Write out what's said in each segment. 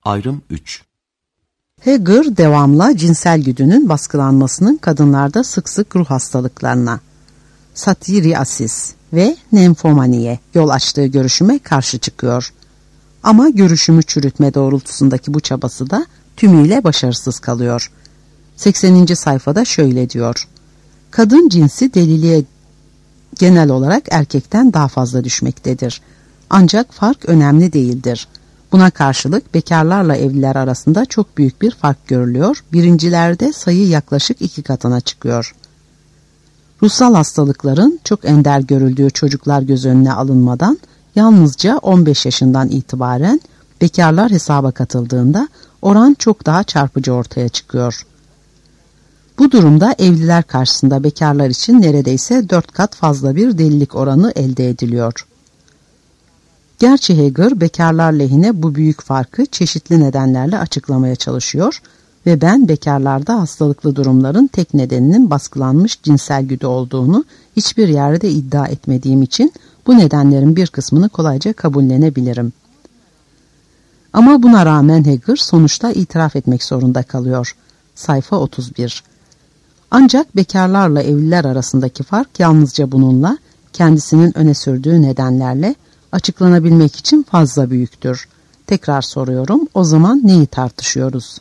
Ayrım 3. Heger devamla cinsel güdünün baskılanmasının kadınlarda sık sık ruh hastalıklarına, satyriasis ve nemfomaniye yol açtığı görüşüme karşı çıkıyor. Ama görüşümü çürütme doğrultusundaki bu çabası da tümüyle başarısız kalıyor. 80. sayfada şöyle diyor: kadın cinsi deliliğe genel olarak erkekten daha fazla düşmektedir. Ancak fark önemli değildir. Buna karşılık bekarlarla evliler arasında çok büyük bir fark görülüyor. Birincilerde sayı yaklaşık 2 katına çıkıyor. Ruhsal hastalıkların çok ender görüldüğü çocuklar göz önüne alınmadan yalnızca 15 yaşından itibaren bekarlar hesaba katıldığında oran çok daha çarpıcı ortaya çıkıyor. Bu durumda evliler karşısında bekarlar için neredeyse 4 kat fazla bir delilik oranı elde ediliyor. Gerçi Heger bekarlar lehine bu büyük farkı çeşitli nedenlerle açıklamaya çalışıyor ve ben bekarlarda hastalıklı durumların tek nedeninin baskılanmış cinsel güdü olduğunu hiçbir yerde iddia etmediğim için bu nedenlerin bir kısmını kolayca kabullenebilirim. Ama buna rağmen Heger sonuçta itiraf etmek zorunda kalıyor. Sayfa 31. Ancak bekarlarla evliler arasındaki fark yalnızca bununla, kendisinin öne sürdüğü nedenlerle açıklanabilmek için fazla büyüktür. Tekrar soruyorum, o zaman neyi tartışıyoruz?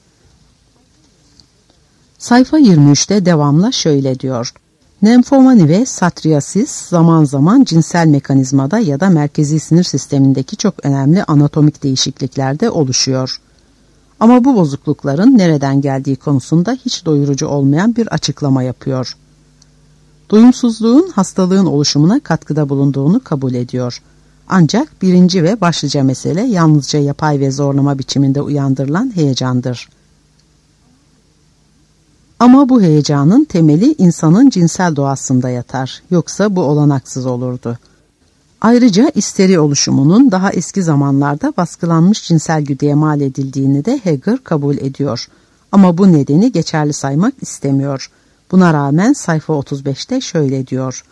Sayfa 23'te devamla şöyle diyor: nemfomani ve satriasis zaman zaman cinsel mekanizmada ya da merkezi sinir sistemindeki çok önemli anatomik değişikliklerde oluşuyor. Ama bu bozuklukların nereden geldiği konusunda hiç doyurucu olmayan bir açıklama yapıyor. Doyumsuzluğun hastalığın oluşumuna katkıda bulunduğunu kabul ediyor. Ancak birinci ve başlıca mesele yalnızca yapay ve zorlama biçiminde uyandırılan heyecandır. Ama bu heyecanın temeli insanın cinsel doğasında yatar. Yoksa bu olanaksız olurdu. Ayrıca isteri oluşumunun daha eski zamanlarda baskılanmış cinsel güdüye mal edildiğini de Heger kabul ediyor. Ama bu nedeni geçerli saymak istemiyor. Buna rağmen sayfa 35'te şöyle diyor: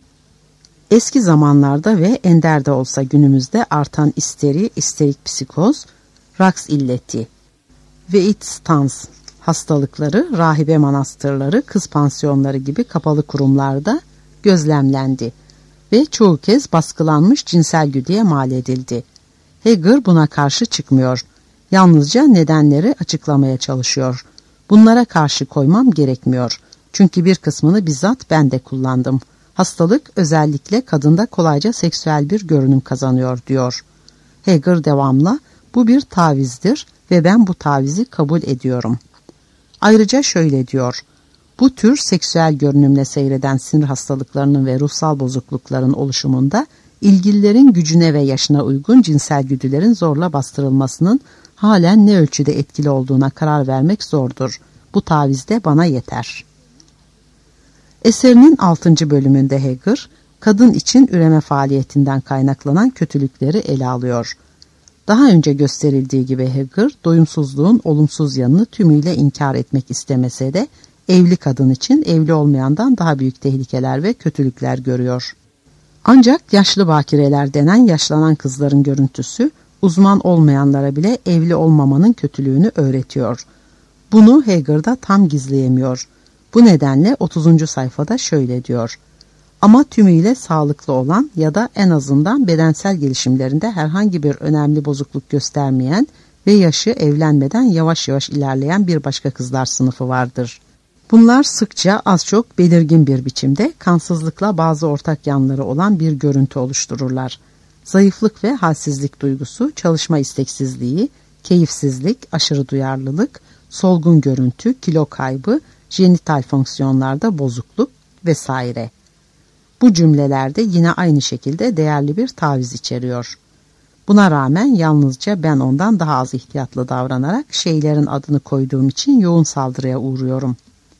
eski zamanlarda ve ender de olsa günümüzde artan isteri, isterik psikoz, raks illeti ve itstans hastalıkları, rahibe manastırları, kız pansiyonları gibi kapalı kurumlarda gözlemlendi ve çoğu kez baskılanmış cinsel güdüye mal edildi. Heger buna karşı çıkmıyor. Yalnızca nedenleri açıklamaya çalışıyor. Bunlara karşı koymam gerekmiyor. Çünkü bir kısmını bizzat ben de kullandım. Hastalık özellikle kadında kolayca seksüel bir görünüm kazanıyor diyor. Heger devamla, bu bir tavizdir ve ben bu tavizi kabul ediyorum. Ayrıca şöyle diyor: bu tür seksüel görünümle seyreden sinir hastalıklarının ve ruhsal bozuklukların oluşumunda ilgililerin gücüne ve yaşına uygun cinsel güdülerin zorla bastırılmasının halen ne ölçüde etkili olduğuna karar vermek zordur. Bu taviz de bana yeter. Eserinin 6. bölümünde Heger, kadın için üreme faaliyetinden kaynaklanan kötülükleri ele alıyor. Daha önce gösterildiği gibi Heger, doyumsuzluğun olumsuz yanını tümüyle inkar etmek istemese de evli kadın için evli olmayandan daha büyük tehlikeler ve kötülükler görüyor. Ancak yaşlı bakireler denen yaşlanan kızların görüntüsü, uzman olmayanlara bile evli olmamanın kötülüğünü öğretiyor. Bunu Heger'da tam gizleyemiyor. Bu nedenle 30. sayfada şöyle diyor: ama tümüyle sağlıklı olan ya da en azından bedensel gelişimlerinde herhangi bir önemli bozukluk göstermeyen ve yaşı evlenmeden yavaş yavaş ilerleyen bir başka kızlar sınıfı vardır. Bunlar sıkça az çok belirgin bir biçimde kansızlıkla bazı ortak yanları olan bir görüntü oluştururlar. Zayıflık ve halsizlik duygusu, çalışma isteksizliği, keyifsizlik, aşırı duyarlılık, solgun görüntü, kilo kaybı, jenital fonksiyonlarda bozukluk vesaire. Bu cümlelerde yine aynı şekilde değerli bir taviz içeriyor. Buna rağmen yalnızca ben ondan daha az ihtiyatlı davranarak şeylerin adını koyduğum için yoğun saldırıya uğruyorum.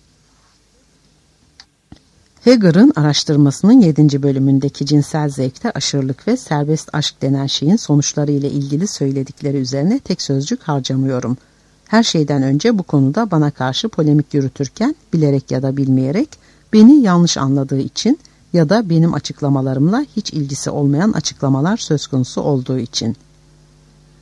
Heger'ın araştırmasının 7. bölümündeki cinsel zevkte aşırılık ve serbest aşk denen şeyin sonuçları ile ilgili söyledikleri üzerine tek sözcük harcamıyorum. Her şeyden önce bu konuda bana karşı polemik yürütürken bilerek ya da bilmeyerek beni yanlış anladığı için ya da benim açıklamalarımla hiç ilgisi olmayan açıklamalar söz konusu olduğu için.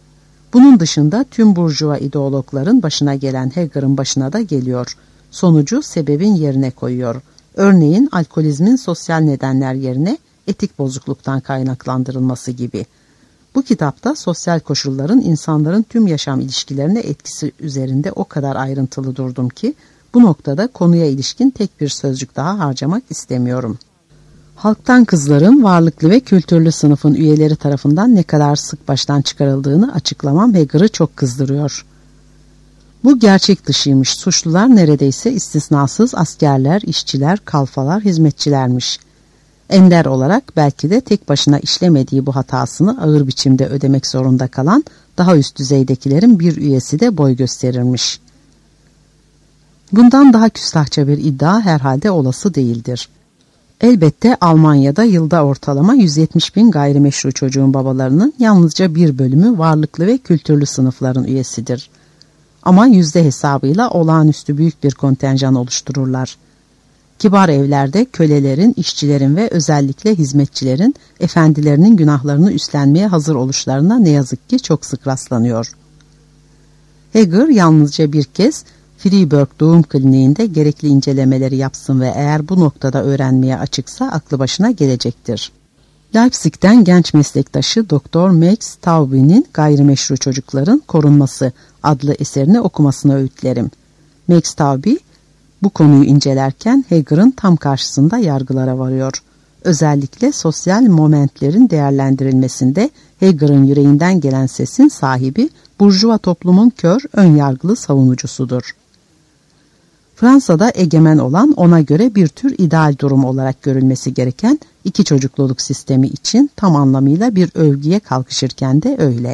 Bunun dışında tüm burjuva ideologların başına gelen Heger'ın başına da geliyor. Sonucu sebebin yerine koyuyor. Örneğin alkolizmin sosyal nedenler yerine etik bozukluktan kaynaklandırılması gibi. Bu kitapta sosyal koşulların insanların tüm yaşam ilişkilerine etkisi üzerinde o kadar ayrıntılı durdum ki bu noktada konuya ilişkin tek bir sözcük daha harcamak istemiyorum. Halktan kızların varlıklı ve kültürlü sınıfın üyeleri tarafından ne kadar sık baştan çıkarıldığını açıklamam Heger'ı çok kızdırıyor. Bu gerçek dışıymış. Suçlular neredeyse istisnasız askerler, işçiler, kalfalar, hizmetçilermiş. Ender olarak belki de tek başına işlemediği bu hatasını ağır biçimde ödemek zorunda kalan daha üst düzeydekilerin bir üyesi de boy gösterirmiş. Bundan daha küstahça bir iddia herhalde olası değildir. Elbette Almanya'da yılda ortalama 170.000 gayrimeşru çocuğun babalarının yalnızca bir bölümü varlıklı ve kültürlü sınıfların üyesidir. Ama yüzde hesabıyla olağanüstü büyük bir kontenjan oluştururlar. Kibar evlerde kölelerin, işçilerin ve özellikle hizmetçilerin efendilerinin günahlarını üstlenmeye hazır oluşlarına ne yazık ki çok sık rastlanıyor. Heger yalnızca bir kez Freiburg doğum kliniğinde gerekli incelemeleri yapsın ve eğer bu noktada öğrenmeye açıksa aklı başına gelecektir. Leipzig'ten genç meslektaşı Doktor Max Taube'nin Gayrimeşru Çocukların Korunması adlı eserini okumasını öğütlerim. Max Taube bu konuyu incelerken Heger'ın tam karşısında yargılara varıyor. Özellikle sosyal momentlerin değerlendirilmesinde Heger'ın yüreğinden gelen sesin sahibi burjuva toplumun kör, önyargılı savunucusudur. Fransa'da egemen olan ona göre bir tür ideal durum olarak görülmesi gereken iki çocukluluk sistemi için tam anlamıyla bir övgüye kalkışırken de öyle.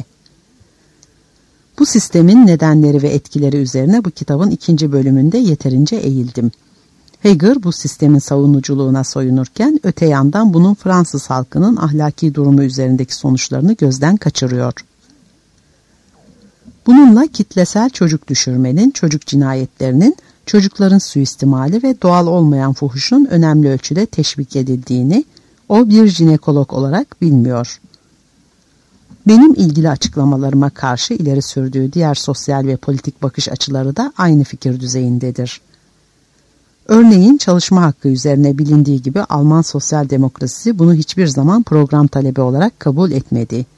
Bu sistemin nedenleri ve etkileri üzerine bu kitabın 2. bölümünde yeterince eğildim. Heger bu sistemin savunuculuğuna soyunurken öte yandan bunun Fransız halkının ahlaki durumu üzerindeki sonuçlarını gözden kaçırıyor. Bununla kitlesel çocuk düşürmenin, çocuk cinayetlerinin, çocukların suistimali ve doğal olmayan fuhuşun önemli ölçüde teşvik edildiğini o bir jinekolog olarak bilmiyor. Benim ilgili açıklamalarıma karşı ileri sürdüğü diğer sosyal ve politik bakış açıları da aynı fikir düzeyindedir. Örneğin çalışma hakkı üzerine bilindiği gibi Alman sosyal demokrasisi bunu hiçbir zaman program talebi olarak kabul etmedi.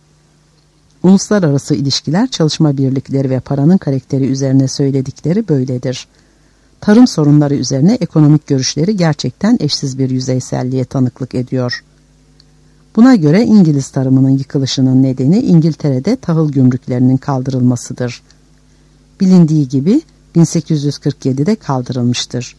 Uluslararası ilişkiler, çalışma birlikleri ve paranın karakteri üzerine söyledikleri böyledir. Tarım sorunları üzerine ekonomik görüşleri gerçekten eşsiz bir yüzeyselliğe tanıklık ediyor. Buna göre İngiliz tarımının yıkılışının nedeni İngiltere'de tahıl gümrüklerinin kaldırılmasıdır. Bilindiği gibi 1847'de kaldırılmıştır.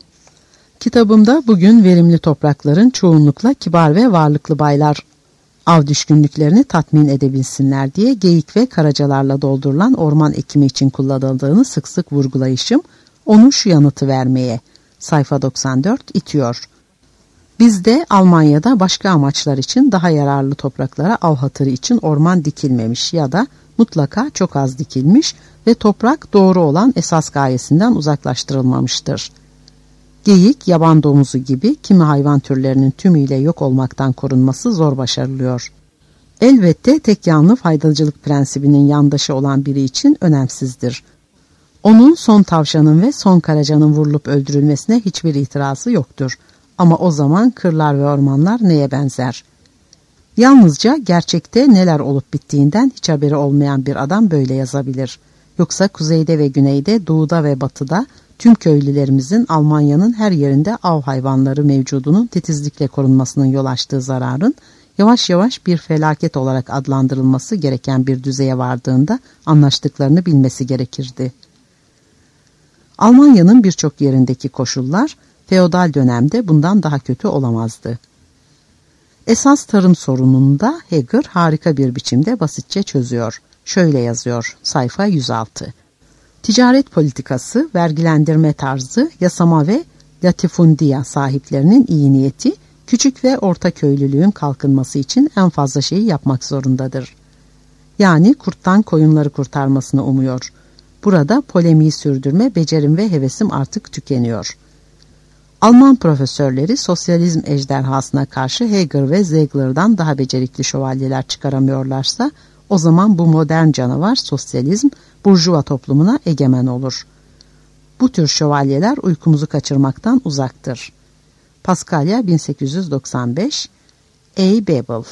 Kitabımda bugün verimli toprakların çoğunlukla kibar ve varlıklı baylar av düşkünlüklerini tatmin edebilsinler diye geyik ve karacalarla doldurulan orman ekimi için kullanıldığını sık sık vurgulayışım, onu şu yanıtı vermeye, sayfa 94 itiyor. Bizde Almanya'da başka amaçlar için daha yararlı topraklara av hatırı için orman dikilmemiş ya da mutlaka çok az dikilmiş ve toprak doğru olan esas gayesinden uzaklaştırılmamıştır. Geyik, yaban domuzu gibi kimi hayvan türlerinin tümüyle yok olmaktan korunması zor başarılıyor. Elbette tek yanlı faydalıcılık prensibinin yandaşı olan biri için önemsizdir. Onun son tavşanın ve son karacanın vurulup öldürülmesine hiçbir itirazı yoktur. Ama o zaman kırlar ve ormanlar neye benzer? Yalnızca gerçekte neler olup bittiğinden hiç haberi olmayan bir adam böyle yazabilir. Yoksa kuzeyde ve güneyde, doğuda ve batıda tüm köylülerimizin Almanya'nın her yerinde av hayvanları mevcudunun titizlikle korunmasının yol açtığı zararın yavaş yavaş bir felaket olarak adlandırılması gereken bir düzeye vardığında anlaştıklarını bilmesi gerekirdi. Almanya'nın birçok yerindeki koşullar feodal dönemde bundan daha kötü olamazdı. Esas tarım sorununu da Heger harika bir biçimde basitçe çözüyor. Şöyle yazıyor, sayfa 106. Ticaret politikası, vergilendirme tarzı, yasama ve latifundiya sahiplerinin iyi niyeti, küçük ve orta köylülüğün kalkınması için en fazla şeyi yapmak zorundadır. Yani kurttan koyunları kurtarmasını umuyor. Burada polemiği sürdürme, becerim ve hevesim artık tükeniyor. Alman profesörleri sosyalizm ejderhasına karşı Heger ve Ziegler'dan daha becerikli şövalyeler çıkaramıyorlarsa, O zaman bu modern canavar sosyalizm burjuva toplumuna egemen olur. Bu tür şövalyeler uykumuzu kaçırmaktan uzaktır. Paskalya 1895, A. Babel.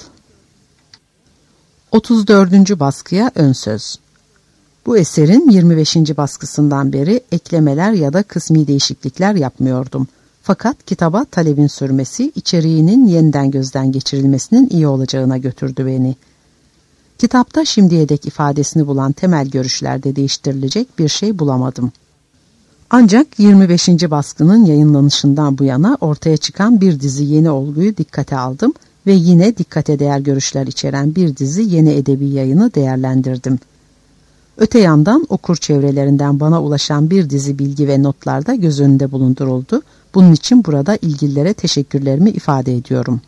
34. baskıya ön söz. Bu eserin 25. baskısından beri eklemeler ya da kısmi değişiklikler yapmıyordum. Fakat kitaba talebin sürmesi, içeriğinin yeniden gözden geçirilmesinin iyi olacağına götürdü beni. Kitapta şimdiye dek ifadesini bulan temel görüşlerde değiştirilecek bir şey bulamadım. Ancak 25. baskının yayınlanışından bu yana ortaya çıkan bir dizi yeni olguyu dikkate aldım ve yine dikkate değer görüşler içeren bir dizi yeni edebi yayını değerlendirdim. Öte yandan okur çevrelerinden bana ulaşan bir dizi bilgi ve notlar da göz önünde bulunduruldu. Bunun için burada ilgililere teşekkürlerimi ifade ediyorum.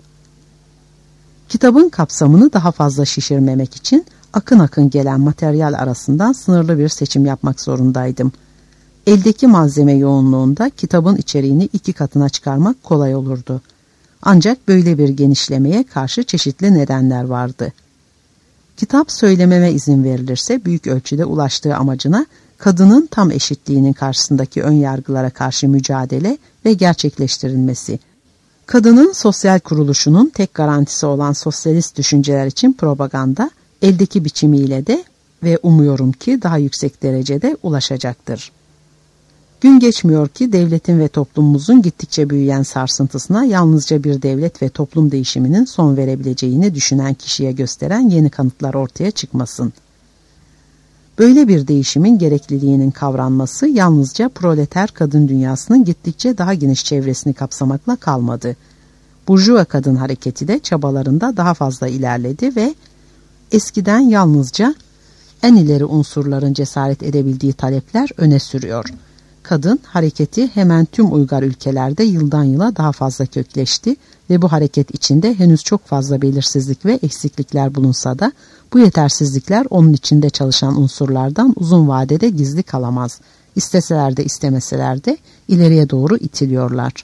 Kitabın kapsamını daha fazla şişirmemek için akın akın gelen materyal arasından sınırlı bir seçim yapmak zorundaydım. Eldeki malzeme yoğunluğunda kitabın içeriğini 2 katına çıkarmak kolay olurdu. Ancak böyle bir genişlemeye karşı çeşitli nedenler vardı. Kitap söylememe izin verilirse büyük ölçüde ulaştığı amacına kadının tam eşitliğinin karşısındaki önyargılara karşı mücadele ve gerçekleştirilmesi, kadının sosyal kuruluşunun tek garantisi olan sosyalist düşünceler için propaganda, eldeki biçimiyle de ve umuyorum ki daha yüksek derecede ulaşacaktır. Gün geçmiyor ki devletin ve toplumumuzun gittikçe büyüyen sarsıntısına yalnızca bir devlet ve toplum değişiminin son verebileceğini düşünen kişiye gösteren yeni kanıtlar ortaya çıkmasın. Böyle bir değişimin gerekliliğinin kavranması yalnızca proleter kadın dünyasının gittikçe daha geniş çevresini kapsamakla kalmadı. Burjuva kadın hareketi de çabalarında daha fazla ilerledi ve eskiden yalnızca en ileri unsurların cesaret edebildiği talepler öne sürüyor. Kadın hareketi hemen tüm uygar ülkelerde yıldan yıla daha fazla kökleşti ve bu hareket içinde henüz çok fazla belirsizlik ve eksiklikler bulunsa da bu yetersizlikler onun içinde çalışan unsurlardan uzun vadede gizli kalamaz. İsteseler de istemeseler de ileriye doğru itiliyorlar.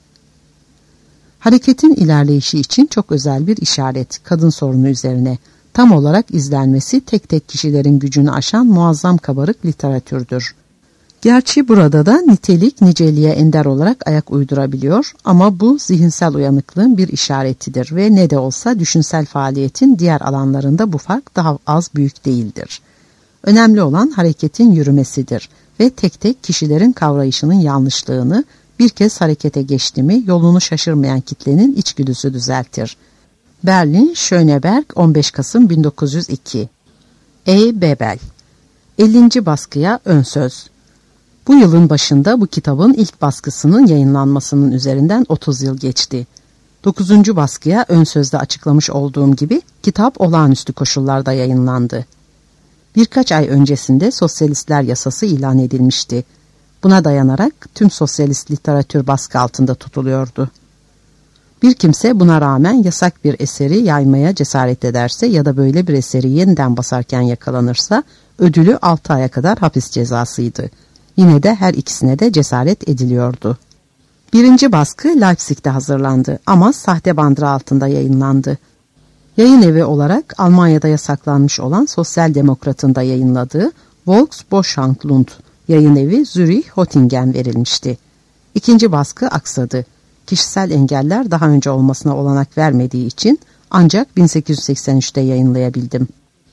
Hareketin ilerleyişi için çok özel bir işaret kadın sorunu üzerine tam olarak izlenmesi tek tek kişilerin gücünü aşan muazzam kabarık literatürdür. Gerçi burada da nitelik niceliğe ender olarak ayak uydurabiliyor ama bu zihinsel uyanıklığın bir işaretidir ve ne de olsa düşünsel faaliyetin diğer alanlarında bu fark daha az büyük değildir. Önemli olan hareketin yürümesidir ve tek tek kişilerin kavrayışının yanlışlığını bir kez harekete geçti mi yolunu şaşırmayan kitlenin içgüdüsü düzeltir. Berlin, Schöneberg, 15 Kasım 1902. E. Babel. 50. baskıya ön söz. Bu yılın başında bu kitabın ilk baskısının yayınlanmasının üzerinden 30 yıl geçti. 9. baskıya ön sözde açıklamış olduğum gibi kitap olağanüstü koşullarda yayınlandı. Birkaç ay öncesinde Sosyalistler Yasası ilan edilmişti. Buna dayanarak tüm sosyalist literatür baskı altında tutuluyordu. Bir kimse buna rağmen yasak bir eseri yaymaya cesaret ederse ya da böyle bir eseri yeniden basarken yakalanırsa ödülü 6 aya kadar hapis cezasıydı. Yine de her ikisine de cesaret ediliyordu. 1. baskı Leipzig'te hazırlandı ama sahte bandıra altında yayınlandı. Yayın evi olarak Almanya'da yasaklanmış olan Sosyal Demokrat'ın da yayınladığı Volksboschanklund yayın evi Zürih, Hottingen verilmişti. 2. baskı aksadı. Kişisel engeller daha önce olmasına olanak vermediği için ancak 1883'te yayınlayabildim.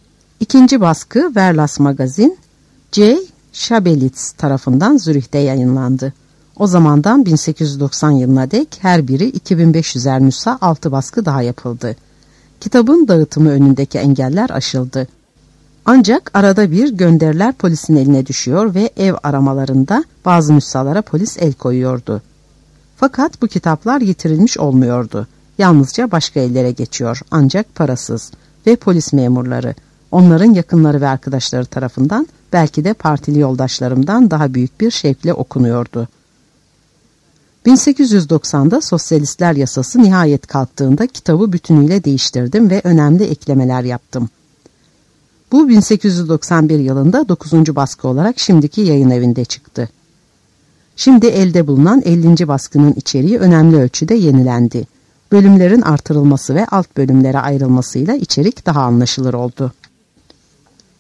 2. baskı Verlas Magazin C. Schabelitz tarafından Zürih'te yayınlandı. O zamandan 1890 yılına dek her biri 2500'er nüsha 6 baskı daha yapıldı. Kitabın dağıtımı önündeki engeller aşıldı. Ancak arada bir gönderiler polisin eline düşüyor ve ev aramalarında bazı nüshalara polis el koyuyordu. Fakat bu kitaplar yitirilmiş olmuyordu. Yalnızca başka ellere geçiyor ancak parasız ve polis memurları, onların yakınları ve arkadaşları tarafından belki de partili yoldaşlarımdan daha büyük bir şevkle okunuyordu. 1890'da Sosyalistler Yasası nihayet kalktığında kitabı bütünüyle değiştirdim ve önemli eklemeler yaptım. Bu 1891 yılında 9. baskı olarak şimdiki yayın evinde çıktı. Şimdi elde bulunan 50. baskının içeriği önemli ölçüde yenilendi. Bölümlerin artırılması ve alt bölümlere ayrılmasıyla içerik daha anlaşılır oldu.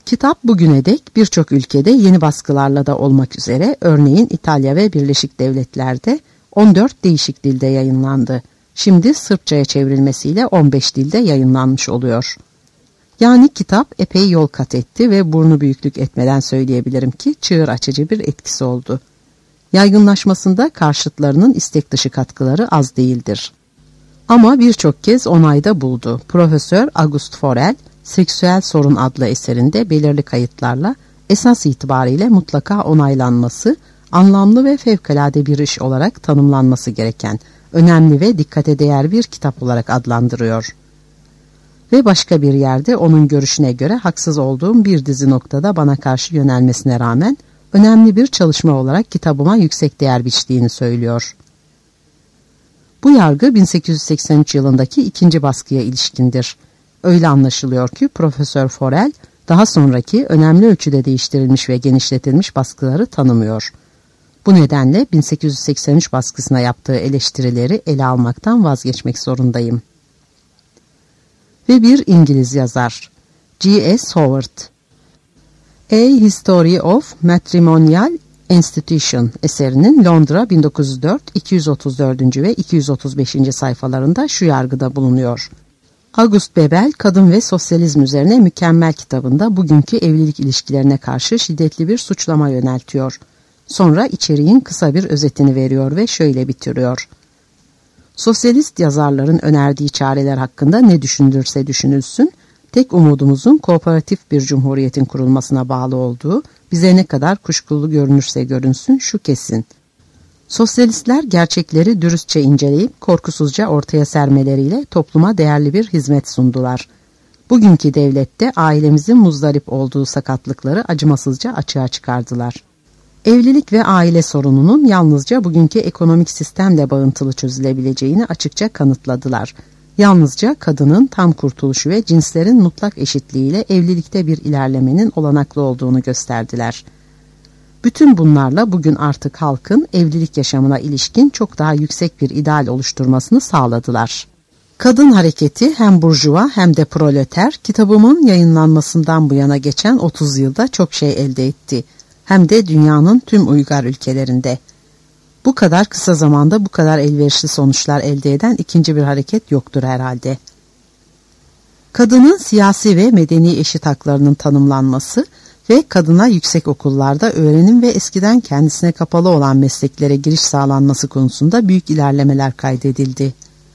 Kitap bugüne dek birçok ülkede yeni baskılarla da olmak üzere, örneğin İtalya ve Birleşik Devletler'de 14 değişik dilde yayınlandı. Şimdi Sırpçaya çevrilmesiyle 15 dilde yayınlanmış oluyor. Yani kitap epey yol kat etti ve burnu büyüklük etmeden söyleyebilirim ki çığır açıcı bir etkisi oldu. Yaygınlaşmasında karşıtlarının istek dışı katkıları az değildir. Ama birçok kez onayda buldu. Profesör August Forel, Seksüel Sorun adlı eserinde belirli kayıtlarla esas itibariyle mutlaka onaylanması, anlamlı ve fevkalade bir iş olarak tanımlanması gereken, önemli ve dikkate değer bir kitap olarak adlandırıyor. Ve başka bir yerde onun görüşüne göre haksız olduğum bir dizi noktada bana karşı yönelmesine rağmen önemli bir çalışma olarak kitabıma yüksek değer biçtiğini söylüyor. Bu yargı 1883 yılındaki ikinci baskıya ilişkindir. Öyle anlaşılıyor ki Profesör Forel daha sonraki önemli ölçüde değiştirilmiş ve genişletilmiş baskıları tanımıyor. Bu nedenle 1883 baskısına yaptığı eleştirileri ele almaktan vazgeçmek zorundayım. Ve bir İngiliz yazar, G.S. Howard, A History of Matrimonial Institution eserinin Londra 1904, 234. ve 235. sayfalarında şu yargıda bulunuyor. August Bebel, Kadın ve Sosyalizm üzerine mükemmel kitabında bugünkü evlilik ilişkilerine karşı şiddetli bir suçlama yöneltiyor. Sonra içeriğin kısa bir özetini veriyor ve şöyle bitiriyor. Sosyalist yazarların önerdiği çareler hakkında ne düşünülürse düşünülsün, tek umudumuzun kooperatif bir cumhuriyetin kurulmasına bağlı olduğu, bize ne kadar kuşkulu görünürse görünsün şu kesin. Sosyalistler gerçekleri dürüstçe inceleyip korkusuzca ortaya sermeleriyle topluma değerli bir hizmet sundular. Bugünkü devlette ailemizin muzdarip olduğu sakatlıkları acımasızca açığa çıkardılar. Evlilik ve aile sorununun yalnızca bugünkü ekonomik sistemle bağıntılı çözülebileceğini açıkça kanıtladılar. Yalnızca kadının tam kurtuluşu ve cinslerin mutlak eşitliğiyle evlilikte bir ilerlemenin olanaklı olduğunu gösterdiler. Bütün bunlarla bugün artık halkın evlilik yaşamına ilişkin çok daha yüksek bir ideal oluşturmasını sağladılar. Kadın hareketi hem burjuva hem de proleter kitabımın yayınlanmasından bu yana geçen 30 yılda çok şey elde etti. Hem de dünyanın tüm uygar ülkelerinde. Bu kadar kısa zamanda bu kadar elverişli sonuçlar elde eden ikinci bir hareket yoktur herhalde. Kadının siyasi ve medeni eşit haklarının tanımlanması ve kadına yüksek okullarda öğrenim ve eskiden kendisine kapalı olan mesleklere giriş sağlanması konusunda büyük ilerlemeler kaydedildi.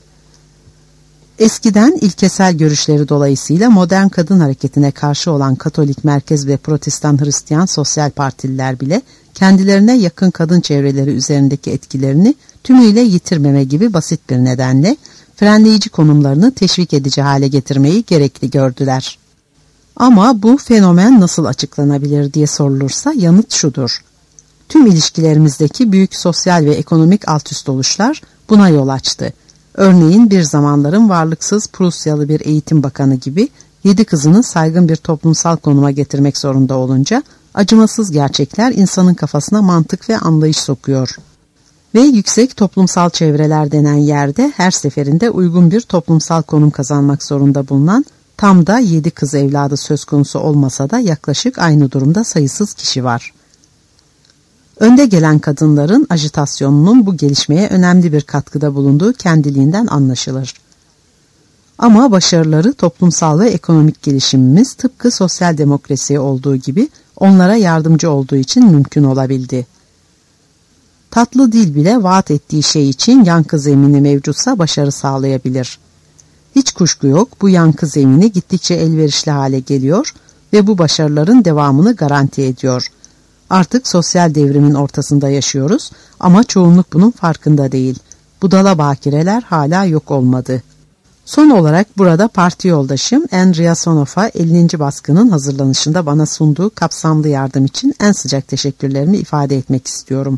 Eskiden ilkesel görüşleri dolayısıyla modern kadın hareketine karşı olan Katolik, Merkez ve Protestan Hristiyan sosyal partililer bile kendilerine yakın kadın çevreleri üzerindeki etkilerini tümüyle yitirmeme gibi basit bir nedenle frenleyici konumlarını teşvik edici hale getirmeyi gerekli gördüler. Ama bu fenomen nasıl açıklanabilir diye sorulursa yanıt şudur. Tüm ilişkilerimizdeki büyük sosyal ve ekonomik altüst oluşlar buna yol açtı. Örneğin bir zamanların varlıksız Prusyalı bir eğitim bakanı gibi 7 kızını saygın bir toplumsal konuma getirmek zorunda olunca acımasız gerçekler insanın kafasına mantık ve anlayış sokuyor. Ve yüksek toplumsal çevreler denen yerde her seferinde uygun bir toplumsal konum kazanmak zorunda bulunan tam da 7 kız evladı söz konusu olmasa da yaklaşık aynı durumda sayısız kişi var. Önde gelen kadınların ajitasyonunun bu gelişmeye önemli bir katkıda bulunduğu kendiliğinden anlaşılır. Ama başarıları toplumsal ve ekonomik gelişimimiz tıpkı sosyal demokrasiye olduğu gibi onlara yardımcı olduğu için mümkün olabildi. Tatlı dil bile vaat ettiği şey için yankı zemini mevcutsa başarı sağlayabilir. Hiç kuşku yok, bu yankı zemini gittikçe elverişli hale geliyor ve bu başarıların devamını garanti ediyor. Artık sosyal devrimin ortasında yaşıyoruz ama çoğunluk bunun farkında değil. Budala bakireler hala yok olmadı. Son olarak burada parti yoldaşım Andrea Sonoff'a 50. baskının hazırlanışında bana sunduğu kapsamlı yardım için en sıcak teşekkürlerimi ifade etmek istiyorum.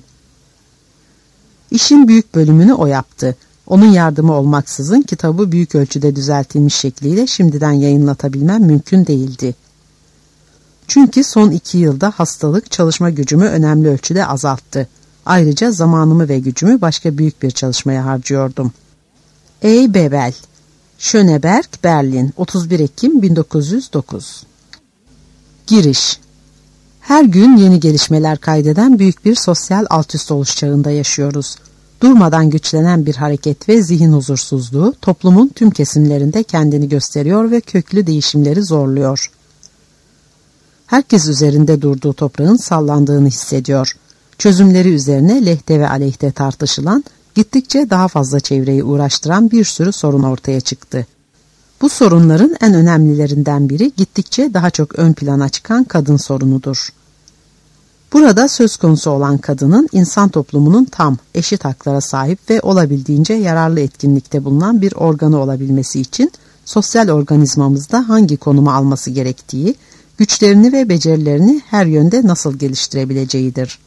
İşin büyük bölümünü o yaptı. Onun yardımı olmaksızın kitabı büyük ölçüde düzeltilmiş şekliyle şimdiden yayınlatabilmem mümkün değildi. Çünkü son 2 yılda hastalık çalışma gücümü önemli ölçüde azalttı. Ayrıca zamanımı ve gücümü başka büyük bir çalışmaya harcıyordum. A. Bebel, Schöneberg, Berlin, 31 Ekim 1909. Giriş. Her gün yeni gelişmeler kaydeden büyük bir sosyal altüst oluş çağında yaşıyoruz. Durmadan güçlenen bir hareket ve zihin huzursuzluğu toplumun tüm kesimlerinde kendini gösteriyor ve köklü değişimleri zorluyor. Herkes üzerinde durduğu toprağın sallandığını hissediyor. Çözümleri üzerine lehte ve aleyhte tartışılan, gittikçe daha fazla çevreyi uğraştıran bir sürü sorun ortaya çıktı. Bu sorunların en önemlilerinden biri gittikçe daha çok ön plana çıkan kadın sorunudur. Burada söz konusu olan kadının insan toplumunun tam, eşit haklara sahip ve olabildiğince yararlı etkinlikte bulunan bir organı olabilmesi için sosyal organizmamızda hangi konumu alması gerektiği, güçlerini ve becerilerini her yönde nasıl geliştirebileceğidir.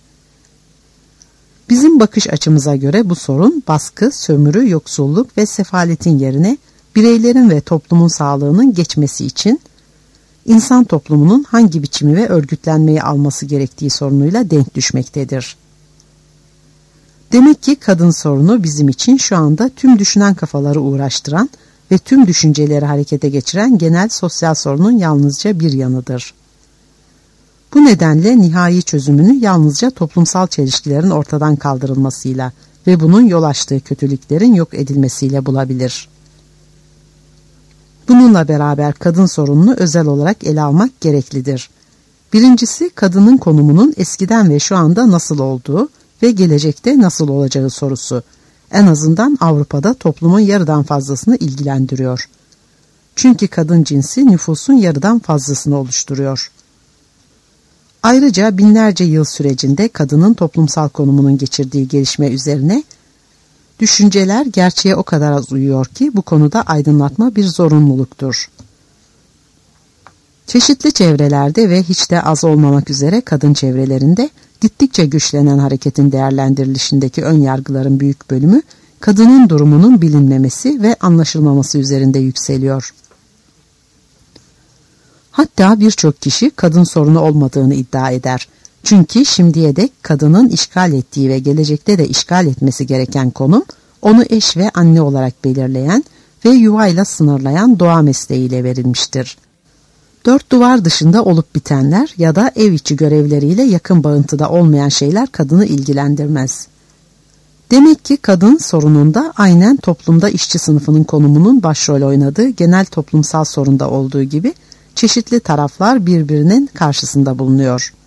Bizim bakış açımıza göre bu sorun baskı, sömürü, yoksulluk ve sefaletin yerine bireylerin ve toplumun sağlığının geçmesi için insan toplumunun hangi biçimi ve örgütlenmeyi alması gerektiği sorunuyla denk düşmektedir. Demek ki kadın sorunu bizim için şu anda tüm düşünen kafaları uğraştıran ve tüm düşünceleri harekete geçiren genel sosyal sorunun yalnızca bir yanıdır. Bu nedenle nihai çözümünü yalnızca toplumsal çelişkilerin ortadan kaldırılmasıyla ve bunun yol açtığı kötülüklerin yok edilmesiyle bulabilir. Bununla beraber kadın sorununu özel olarak ele almak gereklidir. Birincisi, kadının konumunun eskiden ve şu anda nasıl olduğu ve gelecekte nasıl olacağı sorusu. En azından Avrupa'da toplumun yarıdan fazlasını ilgilendiriyor. Çünkü kadın cinsi nüfusun yarıdan fazlasını oluşturuyor. Ayrıca binlerce yıl sürecinde kadının toplumsal konumunun geçirdiği gelişme üzerine düşünceler gerçeğe o kadar az uyuyor ki bu konuda aydınlatma bir zorunluluktur. Çeşitli çevrelerde ve hiç de az olmamak üzere kadın çevrelerinde gittikçe güçlenen hareketin değerlendirilişindeki ön yargıların büyük bölümü kadının durumunun bilinmemesi ve anlaşılmaması üzerinde yükseliyor. Hatta birçok kişi kadın sorunu olmadığını iddia eder. Çünkü şimdiye dek kadının işgal ettiği ve gelecekte de işgal etmesi gereken konum, onu eş ve anne olarak belirleyen ve yuvayla sınırlayan doğa mesleğiyle verilmiştir. Dört duvar dışında olup bitenler ya da ev içi görevleriyle yakın bağıntıda olmayan şeyler kadını ilgilendirmez. Demek ki kadın sorununda aynen toplumda işçi sınıfının konumunun başrol oynadığı genel toplumsal sorunda olduğu gibi çeşitli taraflar birbirinin karşısında bulunuyor.